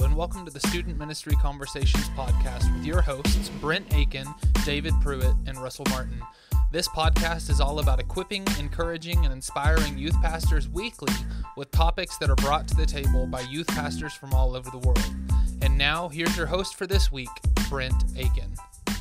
and welcome to the Student Ministry Conversations podcast with your hosts, Brent Aiken, David Pruitt, and Russell Martin. This podcast is all about equipping, encouraging, and inspiring youth pastors weekly with topics that are brought to the table by youth pastors from all over the world. And now, here's your host for this week, Brent Aiken.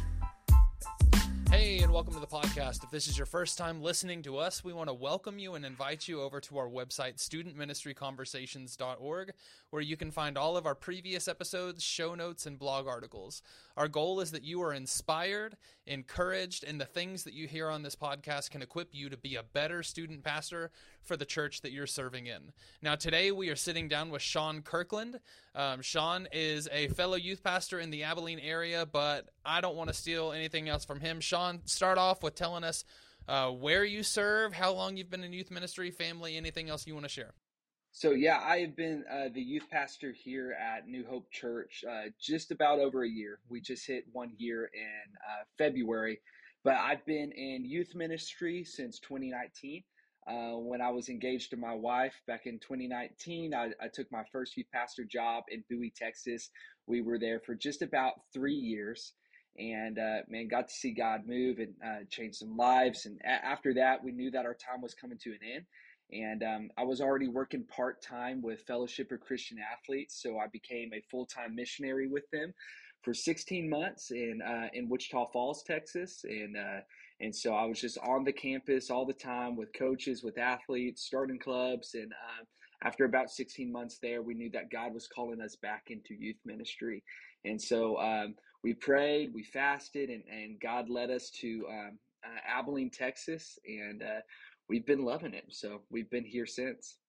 Hey, and welcome to the podcast. If this is your first time listening to us, we want to welcome you and invite you over to our website, studentministryconversations.org, where you can find all of our previous episodes, show notes, and blog articles. Our goal is that you are inspired, encouraged, and the things that you hear on this podcast can equip you to be a better student pastor for the church that you're serving in. Now, today we are sitting down with Sean Kirkland. Sean is a fellow youth pastor in the Abilene area, but I don't want to steal anything else from him. Sean, start off with telling us where you serve, how long you've been in youth ministry, family, anything else you want to share. So I have been the youth pastor here at New Hope Church just about over a year. We just hit 1 year in February, but I've been in youth ministry since 2019. When I was engaged to my wife back in 2019, I took my first youth pastor job in Bowie, Texas. We were there for just about 3 years. And got to see God move and change some lives. And after that, we knew that our time was coming to an end. And I was already working part-time with Fellowship of Christian Athletes, so I became a full-time missionary with them for 16 months in Wichita Falls, Texas. And so I was just on the campus all the time with coaches, with athletes, starting clubs. And after about 16 months there, we knew that God was calling us back into youth ministry. And so we prayed, we fasted, and God led us to Abilene, Texas, and we've been loving it. So we've been here since.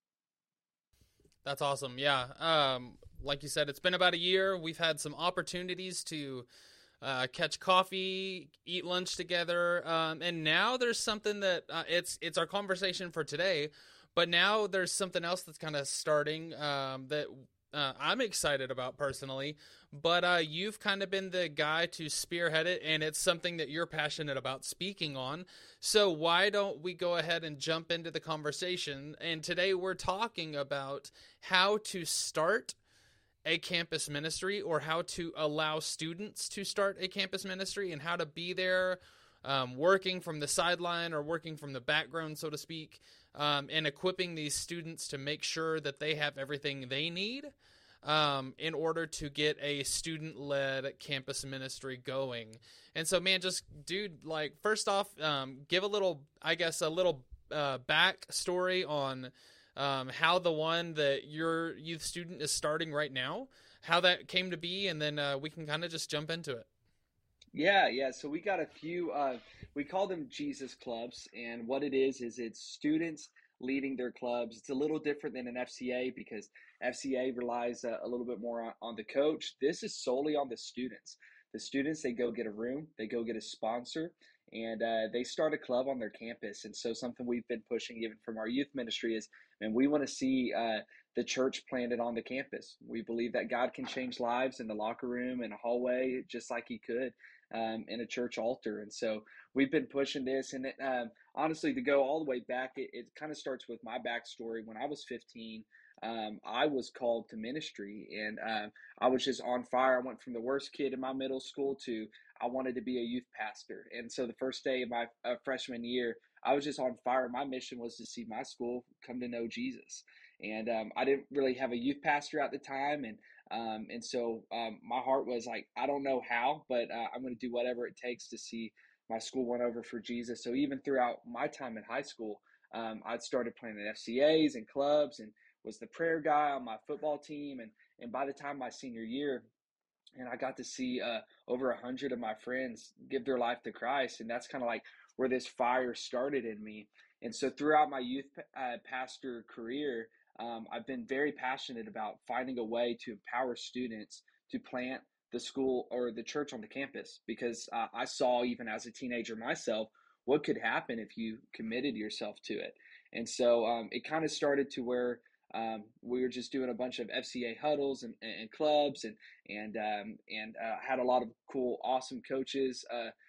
That's awesome. Yeah. Like you said, it's been about a year. We've had some opportunities to catch coffee, eat lunch together. And now there's something that it's our conversation for today, but now there's something else that's kind of starting that I'm excited about personally, but you've kind of been the guy to spearhead it, and it's something that you're passionate about speaking on. So why don't we go ahead and jump into the conversation? And today we're talking about how to start a campus ministry, or how to allow students to start a campus ministry, and how to be there working from the sideline or working from the background, so to speak, and equipping these students to make sure that they have everything they need in order to get a student-led campus ministry going. And so, man, first off, give a little backstory on how the one that your youth student is starting right now, how that came to be, and then we can kind of just jump into it. Yeah. So we got a few, we call them Jesus clubs. And what it is it's students leading their clubs. It's a little different than an FCA because FCA relies a little bit more on the coach. This is solely on the students. The students, they go get a room, they go get a sponsor, and they start a club on their campus. And so something we've been pushing even from our youth ministry is, and we want to see the church planted on the campus. We believe that God can change lives in the locker room and a hallway just like he could in a church altar. And so we've been pushing this. And honestly, to go all the way back, it kind of starts with my backstory. When I was 15, I was called to ministry, and I was just on fire. I went from the worst kid in my middle school to I wanted to be a youth pastor. And so the first day of my freshman year, I was just on fire. My mission was to see my school come to know Jesus. And I didn't really have a youth pastor at the time. And so my heart was like, I don't know how, but I'm going to do whatever it takes to see my school won over for Jesus. So even throughout my time in high school, I'd started playing in FCAs and clubs and was the prayer guy on my football team. And by the time my senior year, and I got to see over 100 of my friends give their life to Christ. And that's kind of like where this fire started in me. And so throughout my youth pastor career, I've been very passionate about finding a way to empower students to plant the school or the church on the campus, because I saw, even as a teenager myself, what could happen if you committed yourself to it. And so it kind of started to where we were just doing a bunch of FCA huddles and clubs and had a lot of cool, awesome coaches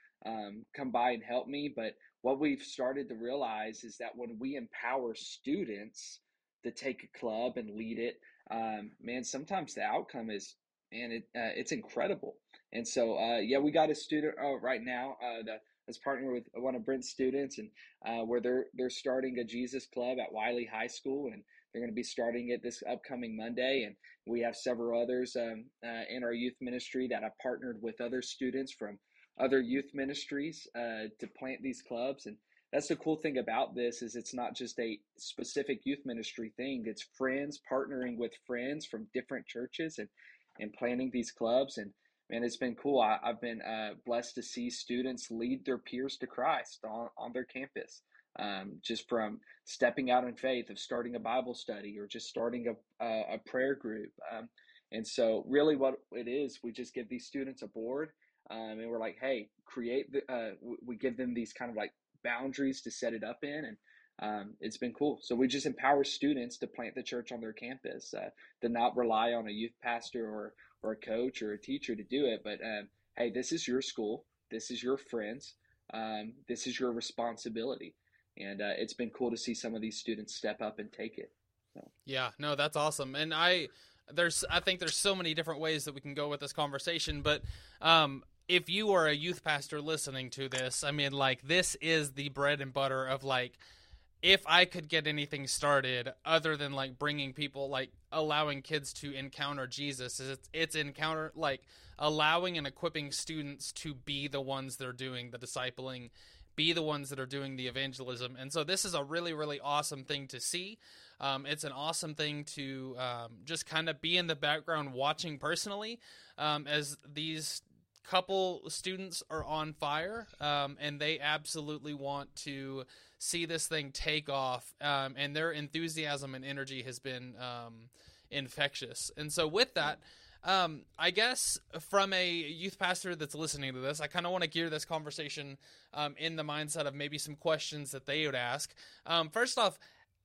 come by and help me. But what we've started to realize is that when we empower students to take a club and lead it, man, sometimes the outcome is, man, it's incredible. And so, yeah, we got a student right now that's partnering with one of Brent's students, and where they're starting a Jesus Club at Wiley High School, and they're going to be starting it this upcoming Monday. And we have several others in our youth ministry that have partnered with other students from other youth ministries to plant these clubs. And that's the cool thing about this is it's not just a specific youth ministry thing. It's friends partnering with friends from different churches and planning these clubs. And man, it's been cool. I've been blessed to see students lead their peers to Christ on their campus. Just from stepping out in faith of starting a Bible study or just starting a prayer group. And so really what it is, we just give these students a board, and we're like, hey, we give them these kind of like boundaries to set it up in. And it's been cool. So we just empower students to plant the church on their campus, to not rely on a youth pastor or a coach or a teacher to do it. But hey, this is your school. This is your friends. This is your responsibility. And it's been cool to see some of these students step up and take it. So. Yeah, no, that's awesome. And I think there's so many different ways that we can go with this conversation, but if you are a youth pastor listening to this, I mean, like, this is the bread and butter of, like, if I could get anything started other than, like, bringing people, like, allowing kids to encounter Jesus, it's encounter, like, allowing and equipping students to be the ones that are doing the discipling, be the ones that are doing the evangelism. And so this is a really, really awesome thing to see. It's an awesome thing to just kind of be in the background watching personally as these couple students are on fire, and they absolutely want to see this thing take off, and their enthusiasm and energy has been infectious. And so with that, I guess from a youth pastor that's listening to this, I kind of want to gear this conversation in the mindset of maybe some questions that they would ask. First off,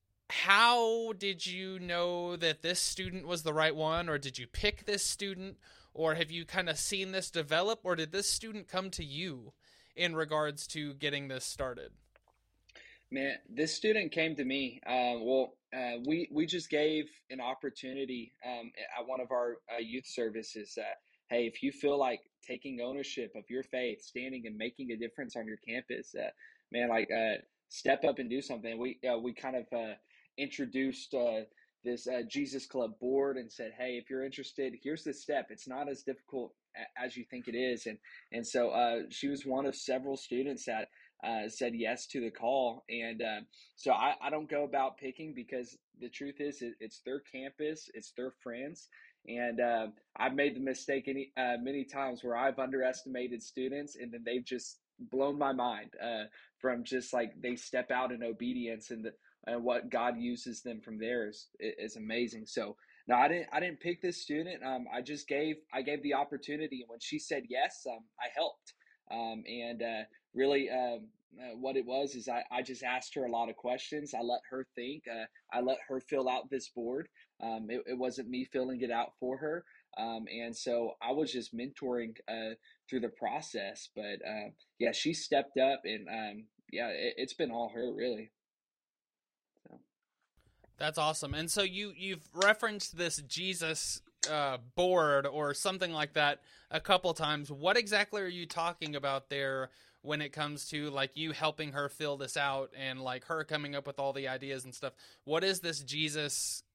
how did you know that this student was the right one, or did you pick this student, or have you kind of seen this develop, or did this student come to you in regards to getting this started? Man, this student came to me. We just gave an opportunity at one of our youth services that, hey, if you feel like taking ownership of your faith, standing and making a difference on your campus, man, like step up and do something. We kind of introduced this Jesus Club board and said, hey, if you're interested, here's the step. It's not as difficult as you think it is. And so she was one of several students that said yes to the call. And so I don't go about picking, because the truth is it's their campus, it's their friends. And I've made the mistake many times where I've underestimated students, and then they've just blown my mind from just like they step out in obedience, and what God uses them from there is amazing. So no, I didn't pick this student. I gave the opportunity, and when she said yes, I helped. And really, what it was is I just asked her a lot of questions. I let her think. I let her fill out this board. It wasn't me filling it out for her. And so I was just mentoring through the process. But yeah, she stepped up, and yeah, it's been all her, really. So. That's awesome. And so you've referenced this Jesus board or something like that a couple times. What exactly are you talking about there when it comes to like you helping her fill this out and like her coming up with all the ideas and stuff? What is this Jesus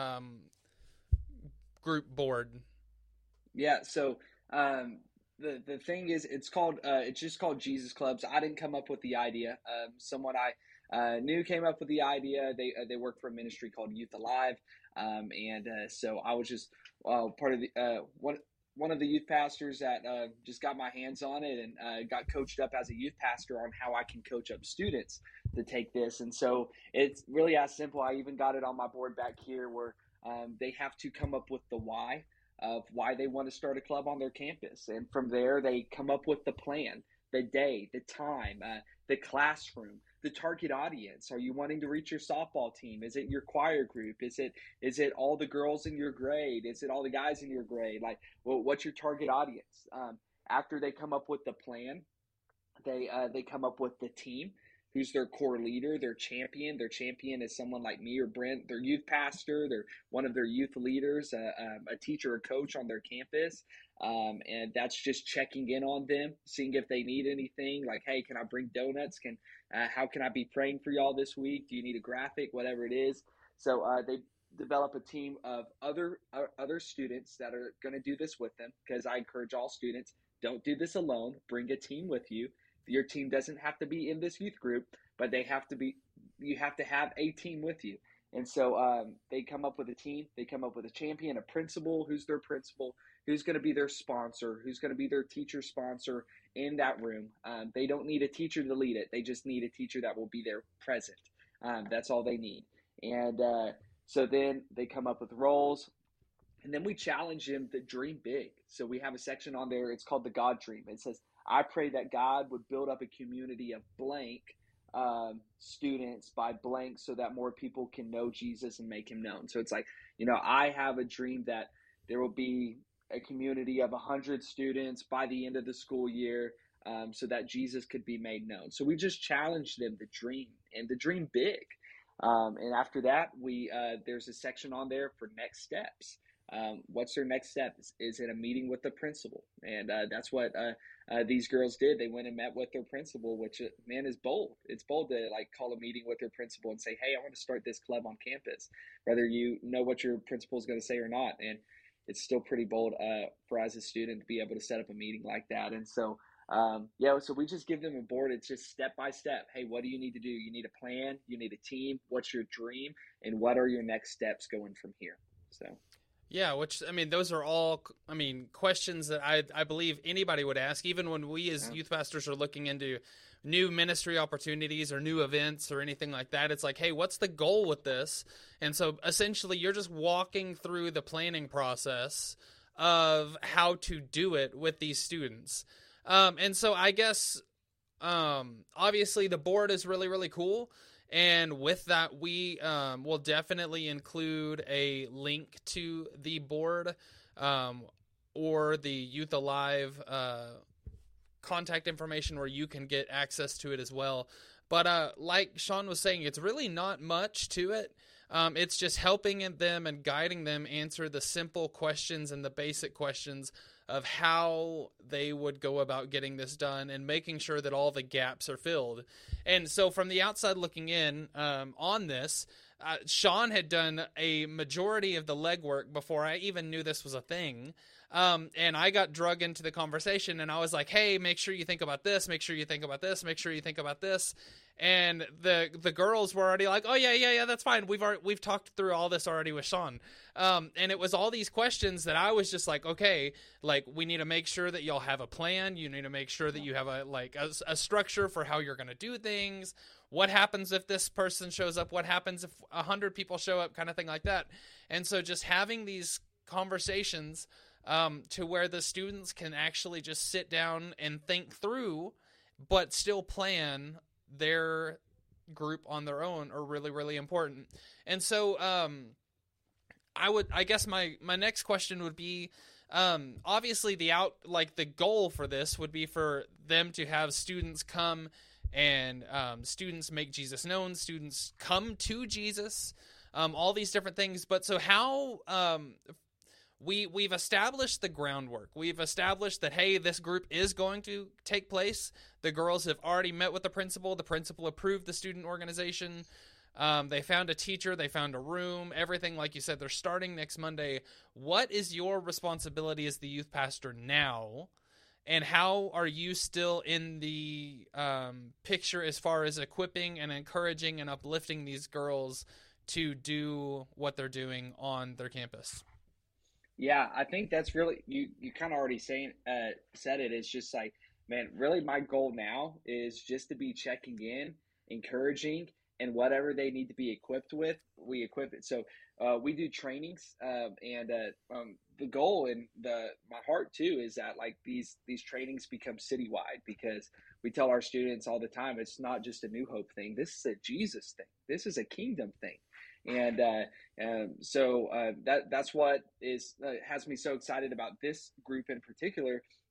group board? Yeah. So the thing is, it's just called Jesus Clubs. I didn't come up with the idea. Someone I knew came up with the idea. They work for a ministry called Youth Alive, and so I was just part of the one of the youth pastors that just got my hands on it, and got coached up as a youth pastor on how I can coach up students to take this. And so it's really as simple. I even got it on my board back here where they have to come up with the why of why they want to start a club on their campus. And from there, they come up with the plan, the day, the time, the classroom, the target audience. Are you wanting to reach your softball team? Is it your choir group? Is it all the girls in your grade? Is it all the guys in your grade? Like, well, what's your target audience? After they come up with the plan, they come up with the team who's their core leader, their champion. Their champion is someone like me or Brent, their youth pastor, they're one of their youth leaders, a teacher or coach on their campus. And that's just checking in on them, seeing if they need anything. Like, hey, can I bring donuts? How can I be praying for y'all this week? Do you need a graphic? Whatever it is. So they develop a team of other students that are going to do this with them, because I encourage all students, don't do this alone. Bring a team with you. Your team doesn't have to be in this youth group, but you have to have a team with you. And so they come up with a team. They come up with a champion, a principal. Who's their principal? Who's going to be their sponsor? Who's going to be their teacher sponsor in that room? They don't need a teacher to lead it. They just need a teacher that will be there present. That's all they need. And so then they come up with roles. And then we challenge them to dream big. So we have a section on there. It's called the God Dream. It says, I pray that God would build up a community of blank students by blank, so that more people can know Jesus and make him known. So it's like, I have a dream that there will be a community of 100 students by the end of the school year, so that Jesus could be made known. So we just challenge them to dream and to dream big. And after that, there's a section on there for next steps. What's their next step? Is it a meeting with the principal? And that's what these girls did. They went and met with their principal, which, man, is bold. It's bold to call a meeting with their principal and say, hey, I want to start this club on campus, whether you know what your principal is going to say or not. And it's still pretty bold for as a student to be able to set up a meeting like that. And so, so we just give them a board. It's just step by step. Hey, what do you need to do? You need a plan. You need a team. What's your dream? And what are your next steps going from here? So. Yeah, those are all, questions that I believe anybody would ask, even when we as youth pastors are looking into new ministry opportunities or new events or anything like that. It's like, hey, what's the goal with this? And so essentially you're just walking through the planning process of how to do it with these students. And so I guess, obviously the board is really, really cool. And with that, we will definitely include a link to the board or the Youth Alive contact information where you can get access to it as well. But like Sean was saying, it's really not much to it. It's just helping them and guiding them answer the simple questions and the basic questions of how they would go about getting this done and making sure that all the gaps are filled. And so from the outside looking in on this, Sean had done a majority of the legwork before I even knew this was a thing. And I got drug into the conversation and I was like, hey, make sure you think about this, make sure you think about this, make sure you think about this. And the girls were already like, oh yeah, that's fine. We've talked through all this already with Sean. And it was all these questions that I was just like, okay, we need to make sure that y'all have a plan. You need to make sure that you have a structure for how you're going to do things. What happens if this person shows up? What happens if 100 people show up? Kind of thing like that. And so just having these conversations to where the students can actually just sit down and think through, but still plan their group on their own are really, really important. And so I guess my next question would be, obviously the goal for this would be for them to have students come and students make Jesus known, students come to Jesus, all these different things. But so how we've established the groundwork. We've established that, hey, this group is going to take place. The girls have already met with the principal. The principal approved the student organization. They found a teacher. They found a room. Everything, like you said, they're starting next Monday. What is your responsibility as the youth pastor now? And how are you still in the picture as far as equipping and encouraging and uplifting these girls to do what they're doing on their campus? Yeah, I think that's really, you kind of already said it. It's just like, man, really my goal now is just to be checking in, encouraging, and whatever they need to be equipped with, we equip it. So we do trainings, and the goal and my heart too is that these trainings become citywide, because we tell our students all the time, it's not just a New Hope thing. This is a Jesus thing. This is a kingdom thing. And so that's what has me so excited about this group in particular,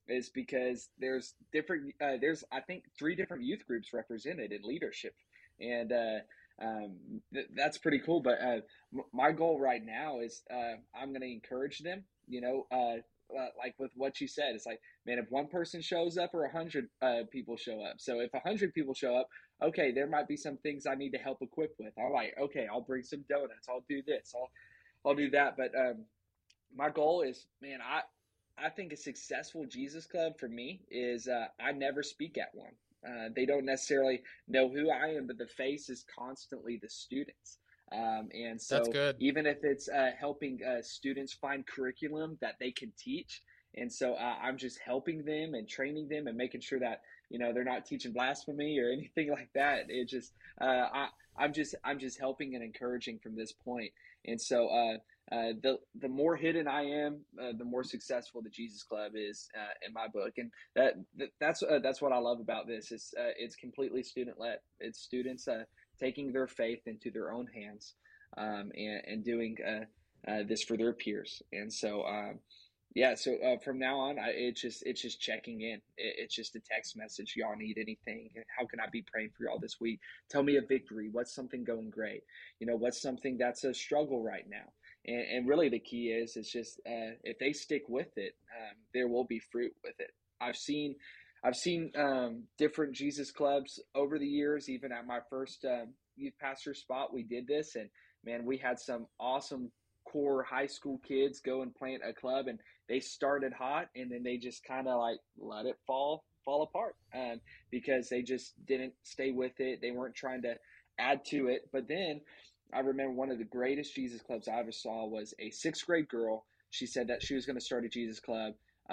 is because there's different there's I think three different youth groups represented in leadership, and that's pretty cool. But my goal right now is I'm going to encourage them. Like with what you said, it's like, man, if one person shows up or 100 people show up. So if 100 people show up, okay, there might be some things I need to help equip with. I'm like, okay, I'll bring some donuts. I'll do this. I'll do that. But my goal is, man, I think a successful Jesus Club for me is I never speak at one. They don't necessarily know who I am, but the face is constantly the students. And That's so good. even if it's helping students find curriculum that they can teach, and so I'm just helping them and training them and making sure that they're not teaching blasphemy or anything like that. It just I'm just helping and encouraging from this point. And so the more hidden I am, the more successful the Jesus Club is in my book. And that's what I love about this. It's completely student led. It's students taking their faith into their own hands and doing this for their peers. And so so from now on, it's just checking in. It's just a text message. Y'all need anything? How can I be praying for y'all this week? Tell me a victory. What's something going great? What's something that's a struggle right now? And really the key is just if they stick with it, there will be fruit with it. I've seen different Jesus clubs over the years. Even at my first youth pastor spot, we did this, and man, we had some awesome core high school kids go and plant a club, and they started hot, and then they just kind of like let it fall apart because they just didn't stay with it. They weren't trying to add to it. But then I remember one of the greatest Jesus clubs I ever saw was a 6th grade girl. She said that she was going to start a Jesus club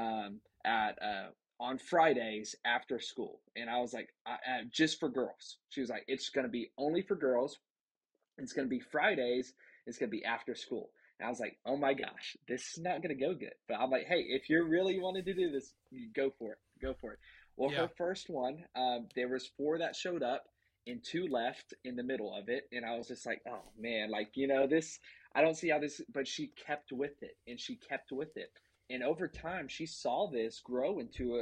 on Fridays after school. And I was like, just for girls. She was like, it's going to be only for girls. It's going to be Fridays. It's going to be after school. And I was like, oh my gosh, this is not going to go good. But I'm like, hey, if you're really wanting to do this, go for it. Go for it. Well, her first one, there was 4 that showed up and 2 left in the middle of it. And I was just like, oh man, like, this, I don't see how this, but she kept with it and she kept with it. And over time, she saw this grow into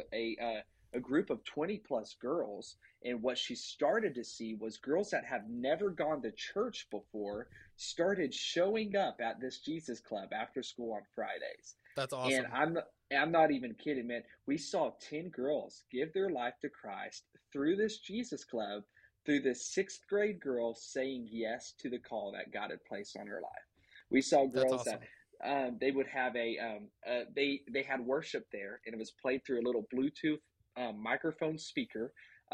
a group of 20 plus girls. And what she started to see was girls that have never gone to church before started showing up at this Jesus Club after school on Fridays. That's awesome. And I'm not even kidding, man. We saw 10 girls give their life to Christ through this Jesus Club, through this 6th grade girl saying yes to the call that God had placed on her life. We saw girls that they would have they had worship there, and it was played through a little Bluetooth microphone speaker,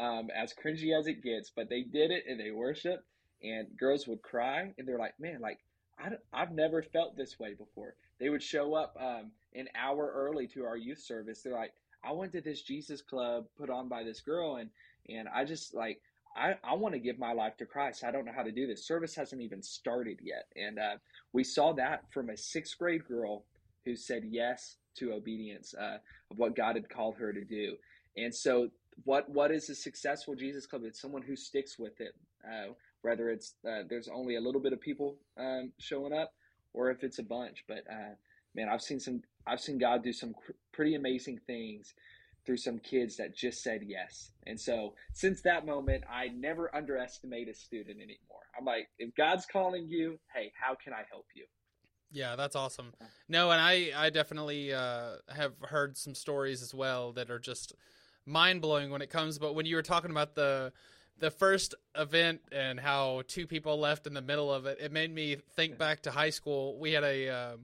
as cringy as it gets, but they did it and they worshiped, and girls would cry, and they're like, man, like I've never felt this way before. They would show up an hour early to our youth service. They're like, I went to this Jesus Club put on by this girl, and I just like I want to give my life to Christ. I don't know how to do this. Service hasn't even started yet. And we saw that from a 6th grade girl who said yes to obedience of what God had called her to do. And so what is a successful Jesus Club? It's someone who sticks with it, whether it's there's only a little bit of people showing up or if it's a bunch. But man, I've seen God do some pretty amazing things through some kids that just said yes. And so since that moment, I never underestimate a student anymore. I'm like, if God's calling you, hey, how can I help you? Yeah, that's awesome. No, and I definitely have heard some stories as well that are just mind-blowing when it comes. But when you were talking about the first event and how 2 people left in the middle of it, it made me think back to high school. We had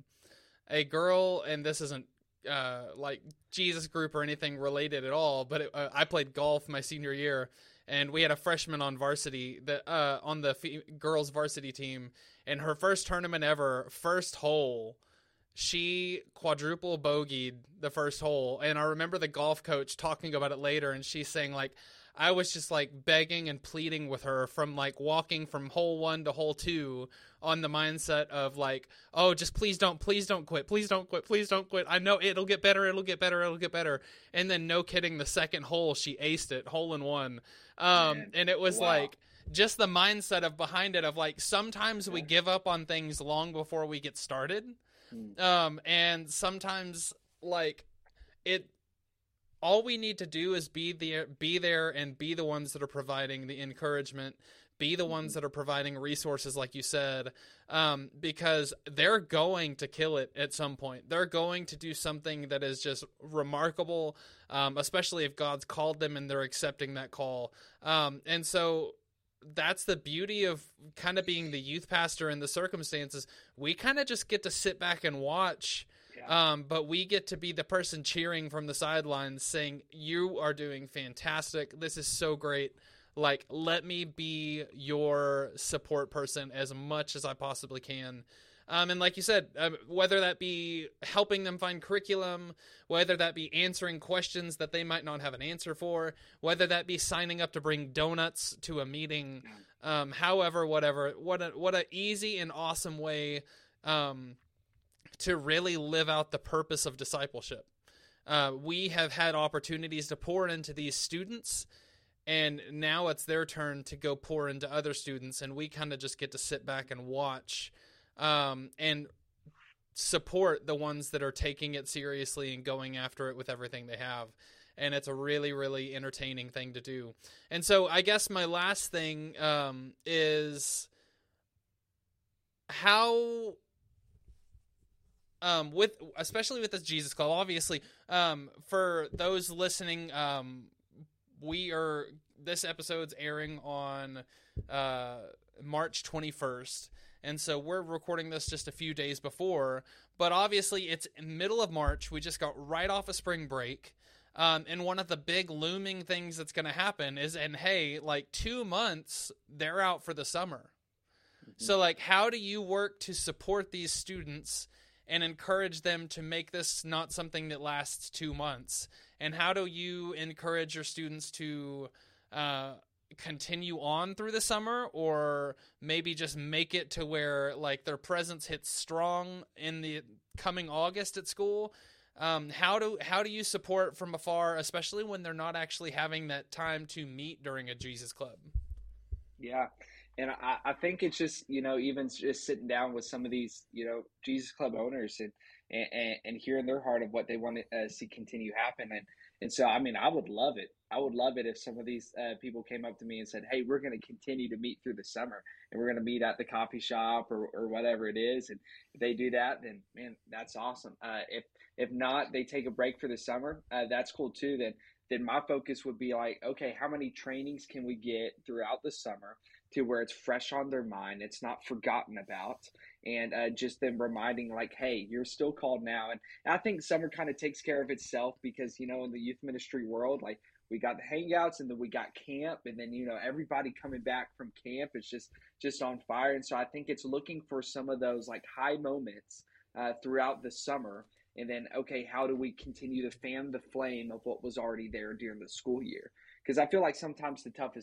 a girl, and this isn't like Jesus group or anything related at all, but I played golf my senior year, and we had a freshman on varsity that on the girls varsity team, and her first tournament ever, first hole, she quadruple bogeyed the first hole. And I remember the golf coach talking about it later, and she's saying, like, I was just like begging and pleading with her from like walking from hole 1 to hole 2 on the mindset of like, oh, just please don't quit. Please don't quit. Please don't quit. I know it'll get better. It'll get better. It'll get better. And then no kidding, the second hole, she aced it, hole in 1. And it was like just the mindset of behind it of like, sometimes we give up on things long before we get started. And sometimes like all we need to do is be there and be the ones that are providing the encouragement, be the ones that are providing resources, like you said, because they're going to kill it at some point. They're going to do something that is just remarkable, especially if God's called them and they're accepting that call. And so that's the beauty of kind of being the youth pastor in the circumstances. We kind of just get to sit back and watch. But we get to be the person cheering from the sidelines saying, you are doing fantastic. This is so great. Like, let me be your support person as much as I possibly can. And like you said, whether that be helping them find curriculum, whether that be answering questions that they might not have an answer for, whether that be signing up to bring donuts to a meeting, however, whatever, what a easy and awesome way, to really live out the purpose of discipleship. We have had opportunities to pour into these students, and now it's their turn to go pour into other students, and we kind of just get to sit back and watch, and support the ones that are taking it seriously and going after it with everything they have. And it's a really, really entertaining thing to do. And so I guess my last thing is how... especially with this Jesus Club, obviously, for those listening, this episode's airing on March 21st, and so we're recording this just a few days before, but obviously it's middle of March. We just got right off of spring break, and one of the big looming things that's going to happen is, and hey, like 2 months, they're out for the summer. So, like, how do you work to support these students and encourage them to make this not something that lasts 2 months? And how do you encourage your students to continue on through the summer, or maybe just make it to where, like, their presence hits strong in the coming August at school? How do you support from afar, especially when they're not actually having that time to meet during a Jesus Club? Yeah. And I think it's just, even just sitting down with some of these, Jesus Club owners and hearing their heart of what they want to see continue happen. And so, I mean, I would love it. I would love it if some of these people came up to me and said, hey, we're going to continue to meet through the summer, and we're going to meet at the coffee shop or whatever it is. And if they do that, then, man, that's awesome. If not, they take a break for the summer. That's cool too. Then my focus would be like, okay, how many trainings can we get throughout the summer to where it's fresh on their mind, it's not forgotten about, and just them reminding, like, hey, you're still called now. And I think summer kind of takes care of itself because, in the youth ministry world, like, we got the hangouts, and then we got camp, and then, everybody coming back from camp is just on fire. And so I think it's looking for some of those, like, high moments throughout the summer. And then, okay, how do we continue to fan the flame of what was already there during the school year? Because I feel like sometimes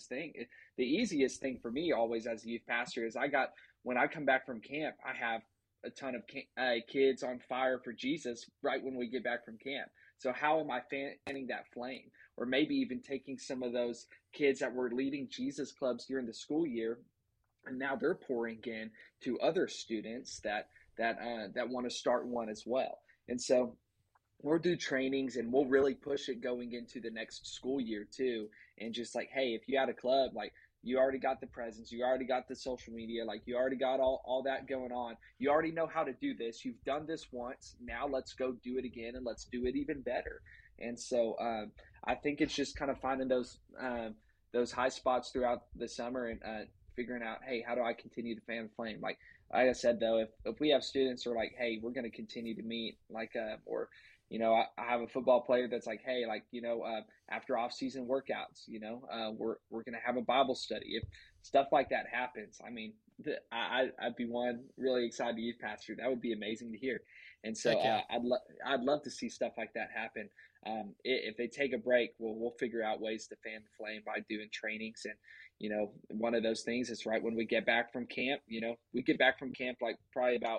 the easiest thing for me always as a youth pastor is when I come back from camp, I have a ton of kids on fire for Jesus right when we get back from camp. So how am I fanning that flame? Or maybe even taking some of those kids that were leading Jesus clubs during the school year, and now they're pouring in to other students that want to start one as well. And so we'll do trainings, and we'll really push it going into the next school year too. And just like, hey, if you had a club, like, you already got the presence, you already got the social media, like, you already got all that going on. You already know how to do this. You've done this once. Now let's go do it again, and let's do it even better. And so I think it's just kind of finding those high spots throughout the summer, and figuring out, hey, how do I continue to fan the flame? Like I said, though, if we have students who are like, hey, we're going to continue to meet, like, or I have a football player that's like, hey, like, after off-season workouts, we're going to have a Bible study. If stuff like that happens, I mean, I'd be one really excited youth pastor. That would be amazing to hear. And so Yeah. I'd love to see stuff like that happen. If they take a break, we'll figure out ways to fan the flame by doing trainings. And, one of those things is right when we get back from camp, we get back from camp like probably about,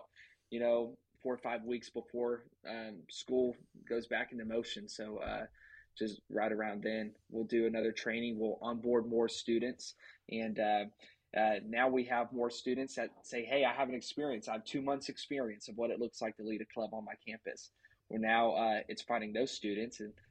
4 or 5 weeks before school goes back into motion. So just right around then, we'll do another training. We'll onboard more students. And now we have more students that say, hey, I have an experience. I have 2 months experience of what it looks like to lead a club on my campus. Well, now it's finding those students and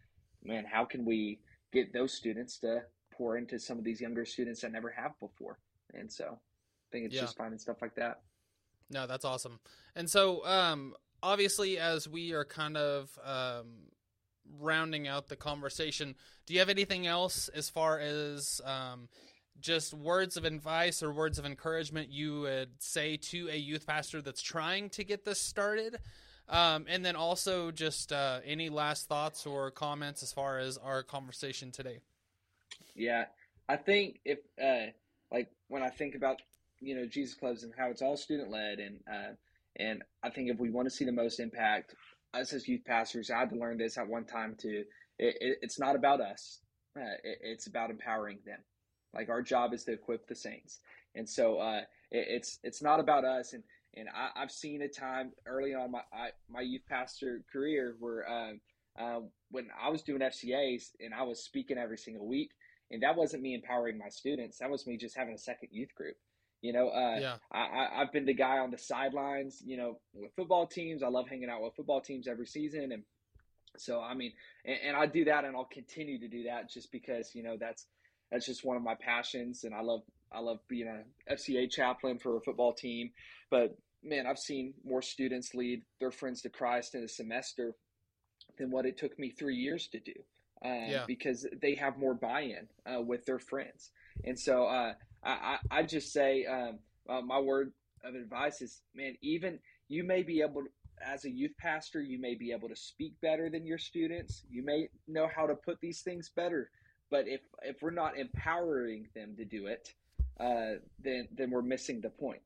man, how can we get those students to pour into some of these younger students that never have before? And so I think it's Yeah. just finding stuff like that. No, that's awesome. And so, obviously, as we are kind of rounding out the conversation, do you have anything else as far as just words of advice or words of encouragement you would say to a youth pastor that's trying to get this started? And then also just any last thoughts or comments as far as our conversation today? Yeah, I think if like when I think about Jesus Clubs and how it's all student led, and I think if we want to see the most impact, us as youth pastors, I had to learn this at one time too. It's not about us. It's about empowering them. Like our job is to equip the saints, and so it's not about us. And I've seen a time early on my youth pastor career where when I was doing FCAs and I was speaking every single week, and that wasn't me empowering my students. That was me just having a second youth group. Yeah. I've been the guy on the sidelines, with football teams. I love hanging out with football teams every season. And so, I mean, and I do that and I'll continue to do that just because, that's just one of my passions. And I love being a FCA chaplain for a football team. But man, I've seen more students lead their friends to Christ in a semester than what it took me 3 years to do. Because they have more buy-in with their friends. And so I just say my word of advice is, man, even you may be able to, as a youth pastor, you may be able to speak better than your students. You may know how to put these things better. But if we're not empowering them to do it, then we're missing the point.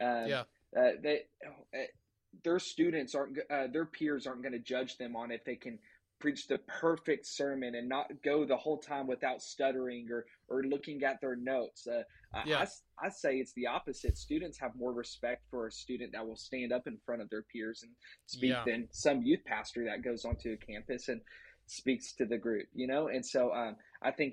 Their students their peers aren't going to judge them on if they can preach the perfect sermon and not go the whole time without stuttering or looking at their notes. I say it's the opposite. Students have more respect for a student that will stand up in front of their peers and speak than some youth pastor that goes onto a campus and speaks to the group, And so I think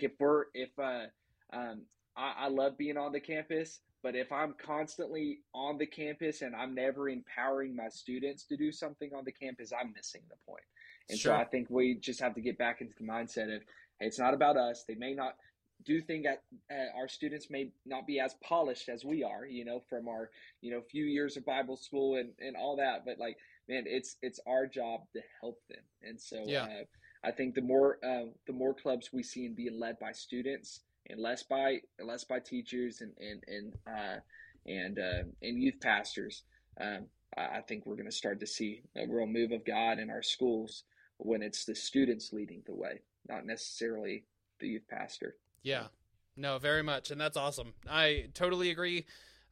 I love being on the campus, but if I'm constantly on the campus and I'm never empowering my students to do something on the campus, I'm missing the point. And so I think we just have to get back into the mindset of, hey, it's not about us. They may not do things that our students may not be as polished as we are, from our, few years of Bible school and all that. But like, man, it's our job to help them. And so I think the more clubs we see in being led by students and less by teachers and youth pastors, I think we're going to start to see a real move of God in our schools when it's the students leading the way, not necessarily the youth pastor. Yeah, no, very much. And that's awesome. I totally agree.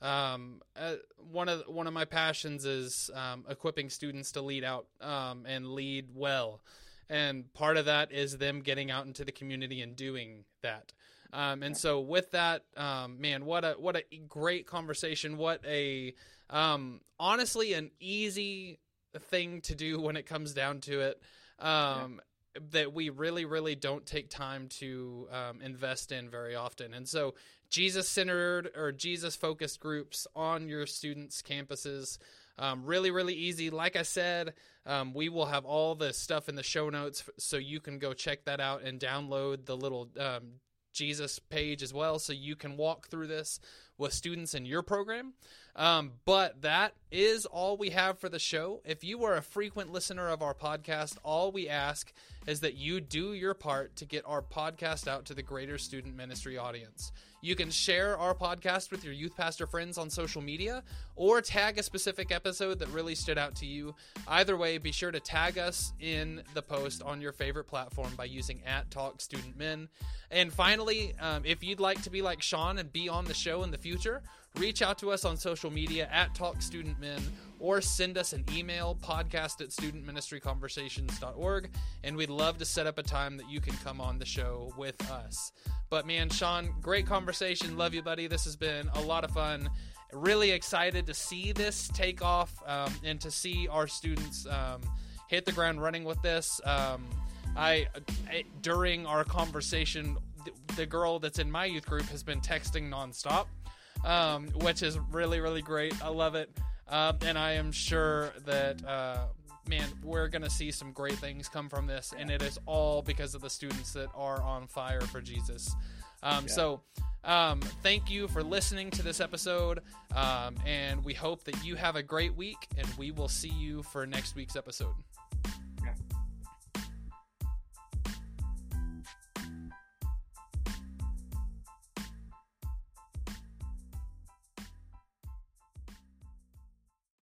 One of my passions is equipping students to lead out and lead well. And part of that is them getting out into the community and doing that. And so with that, man, what a great conversation. What a, honestly, an easy thing to do when it comes down to it, that we really, really don't take time to invest in very often. And so Jesus-centered or Jesus-focused groups on your students' campuses, really, really easy. Like I said, we will have all the stuff in the show notes so you can go check that out and download the little Jesus page as well, so you can walk through this with students in your program. But that is all we have for the show. If you are a frequent listener of our podcast, all we ask is that you do your part to get our podcast out to the greater student ministry audience. You can share our podcast with your youth pastor friends on social media or tag a specific episode that really stood out to you. Either way, be sure to tag us in the post on your favorite platform by using @TalkStudentMen. And finally, if you'd like to be like Sean and be on the show in the future, reach out to us on social media @TalkStudentMen or send us an email, podcast@studentministryconversations.org, and we'd love to set up a time that you can come on the show with us. But man, Sean, great conversation. Love you, buddy. This has been a lot of fun. Really excited to see this take off and to see our students hit the ground running with this. During our conversation, the girl that's in my youth group has been texting nonstop, which is really, really great. I love it. And I am sure that man, we're going to see some great things come from this, and it is all because of the students that are on fire for Jesus. So thank you for listening to this episode, and we hope that you have a great week, and we will see you for next week's episode.